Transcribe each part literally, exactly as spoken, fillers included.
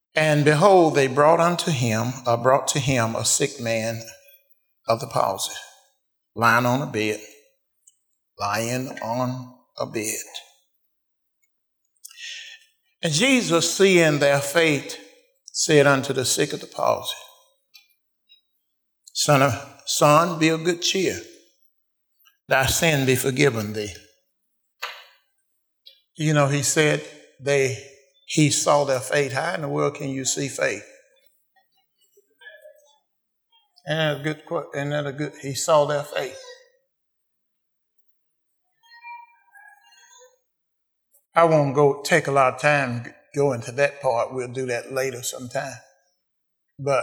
And behold, they brought unto him, or brought to him a sick man of the palsy, lying on a bed, lying on a bed. And Jesus, seeing their faith, said unto the sick of the palsy, Son, of, son, be of good cheer. Thy sin be forgiven thee. You know, he said they, he saw their faith. How in the world can you see faith? And a good, and that a good, he saw their faith. I won't go take a lot of time to go into that part. We'll do that later sometime. But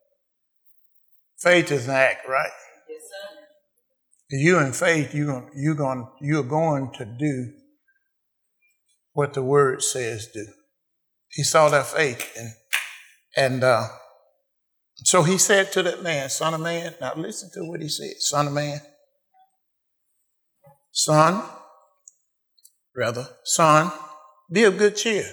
faith is an act, right? Yes, sir. You in faith, you're you're going you're going to do what the word says do. He saw their faith, and and uh, so he said to that man, Son of man. Now listen to what he said, Son of man, son. Rather, son, be of good cheer.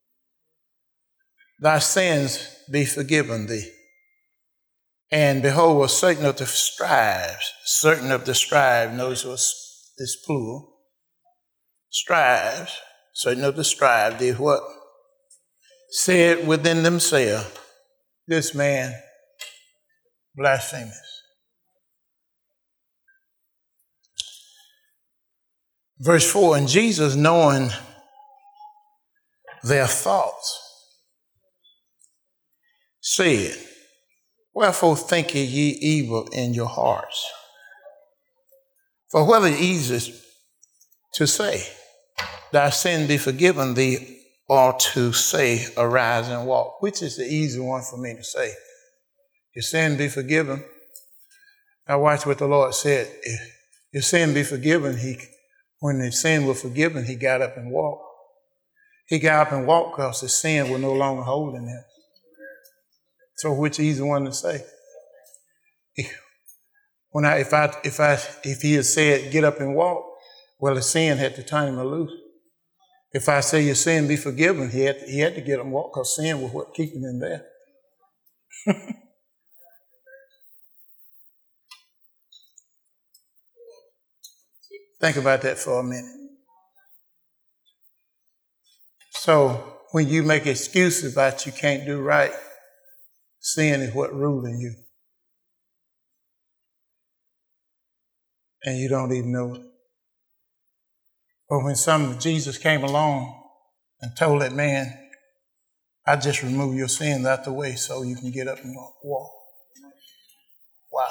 Thy sins be forgiven thee. And behold, was certain of the scribes, certain of the scribes, notice was this plural, scribes, certain of the scribes did what? Said within themselves, this man blasphemous. Verse four, and Jesus, knowing their thoughts, said, wherefore think ye evil in your hearts? For whether it easiest to say, thy sin be forgiven thee, or to say, arise and walk? Which is the easy one for me to say? Your sin be forgiven. Now watch what the Lord said. If your sin be forgiven, he when the sin was forgiven, he got up and walked. He got up and walked because the sin was no longer holding him. So which easy one to say? When I, if I, if I, if he had said, get up and walk, well, the sin had to turn him loose. If I say your sin be forgiven, he had to, he had to get up and walk because sin was what keeping him there. Think about that for a minute. So when you make excuses about you can't do right, sin is what ruling you. And you don't even know it. But when some Jesus came along and told that man, I just remove your sins out the way so you can get up and walk. Wow.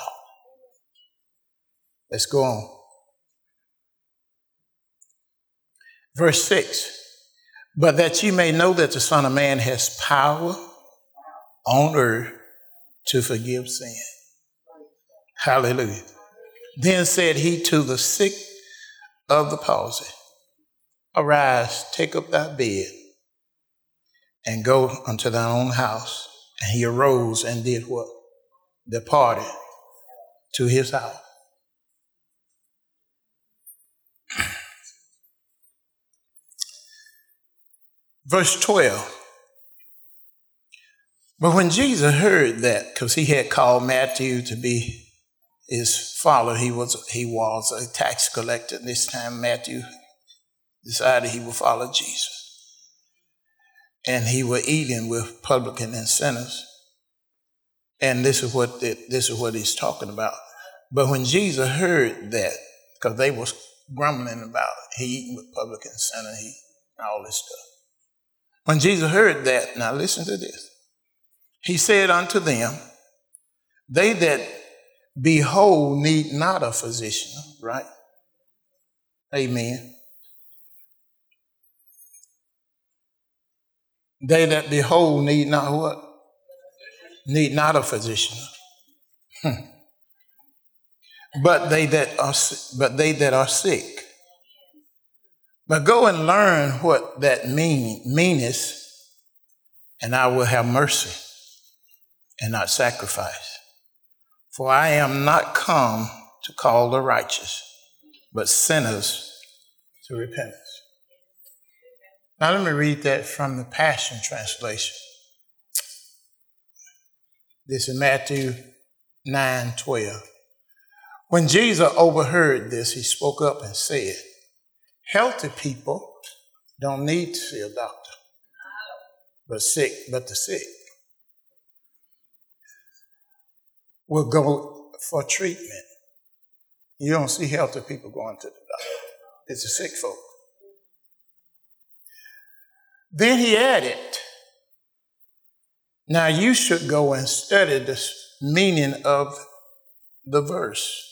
Let's go on. Verse six, but that ye may know that the Son of Man has power on earth to forgive sin. Hallelujah. Then said he to the sick of the palsy, arise, take up thy bed, and go unto thine own house. And he arose and did what? Departed to his house. Verse twelve. But when Jesus heard that, because he had called Matthew to be his follower, he was he was a tax collector. This time Matthew decided he would follow Jesus. And he was eating with publicans and sinners. And this is what the, this is what he's talking about. But when Jesus heard that, because they was grumbling about it, he eating with publicans, sinners, he all this stuff. When Jesus heard that, now listen to this. He said unto them, they that be whole need not a physician, right? Amen. They that be whole need not what? Need not a physician. Hmm. But they that are but they that are sick. But go and learn what that mean meaneth, and I will have mercy and not sacrifice. For I am not come to call the righteous, but sinners to repentance. Now let me read that from the Passion Translation. This is Matthew nine twelve. When Jesus overheard this, he spoke up and said, healthy people don't need to see a doctor, but sick, but the sick will go for treatment. You don't see healthy people going to the doctor. It's the sick folk. Then he added, now you should go and study the meaning of the verse.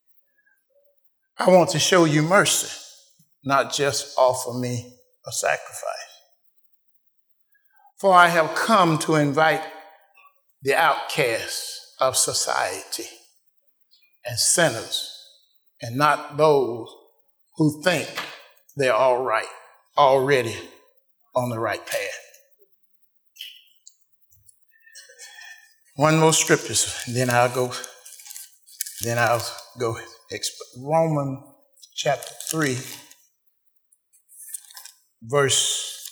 I want to show you mercy, not just offer me a sacrifice. For I have come to invite the outcasts of society and sinners, and not those who think they're all right, already on the right path. One more scripture, then I'll go, then I'll go. Romans chapter three, verse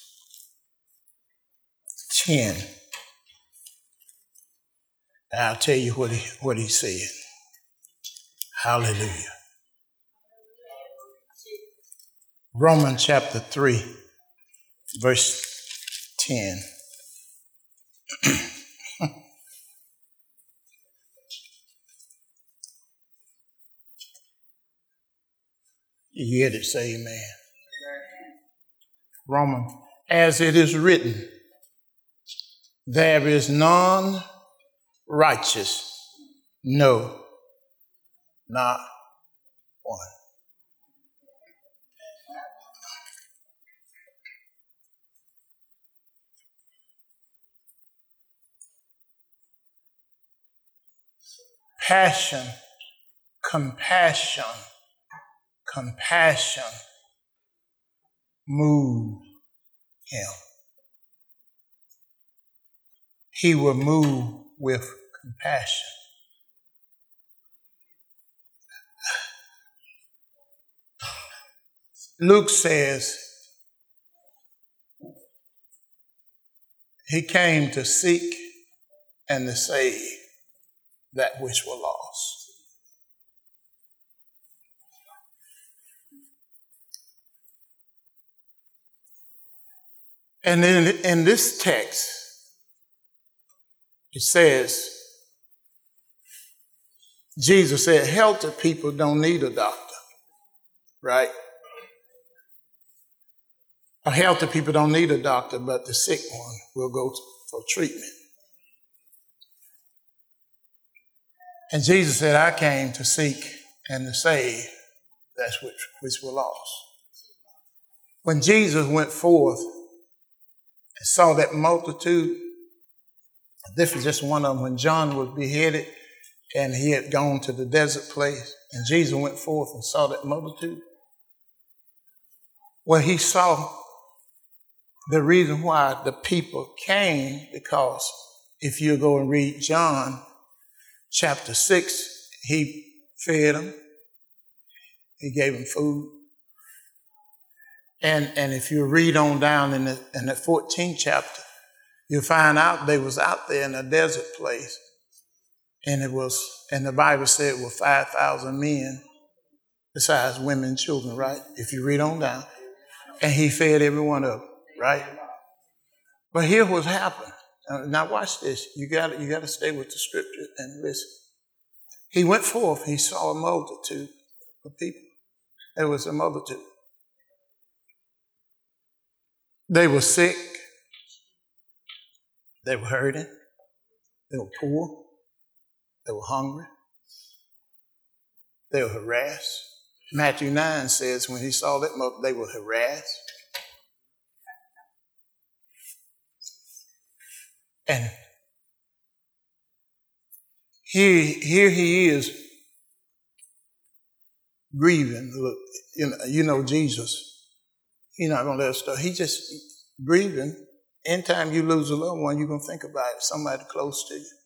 ten. And I'll tell you what he, what he said. Hallelujah. Romans chapter three, verse ten. You hear it say amen. Romans, as it is written, there is none righteous, no, not one. Passion, compassion, compassion moved him. He will move with compassion. Luke says he came to seek and to save that which were lost. And in, in this text, it says, Jesus said, healthy people don't need a doctor, right? Or healthy people don't need a doctor, but the sick one will go for treatment. And Jesus said, I came to seek and to save that which, which were lost. When Jesus went forth and saw that multitude, this was just one of them when John was beheaded and he had gone to the desert place and Jesus went forth and saw that multitude. Well, he saw the reason why the people came, because if you go and read John chapter six, he fed them. He gave them food. And, and if you read on down in the, in the fourteenth chapter, you find out they was out there in a desert place. And it was, and the Bible said it was five thousand men, besides women and children, right? If you read on down. And he fed every one of them, right? But here was happened. Now watch this. You got you got to stay with the scripture and listen. He went forth. He saw a multitude of people. There was a multitude. They were sick. They were hurting. They were poor. They were hungry. They were harassed. Matthew nine says when he saw that multitude, they were harassed. And here, here he is grieving. Look, you know, you know Jesus. He's not going to let us stop. He's just grieving. Anytime you lose a loved one, you're going to think about it, somebody close to you.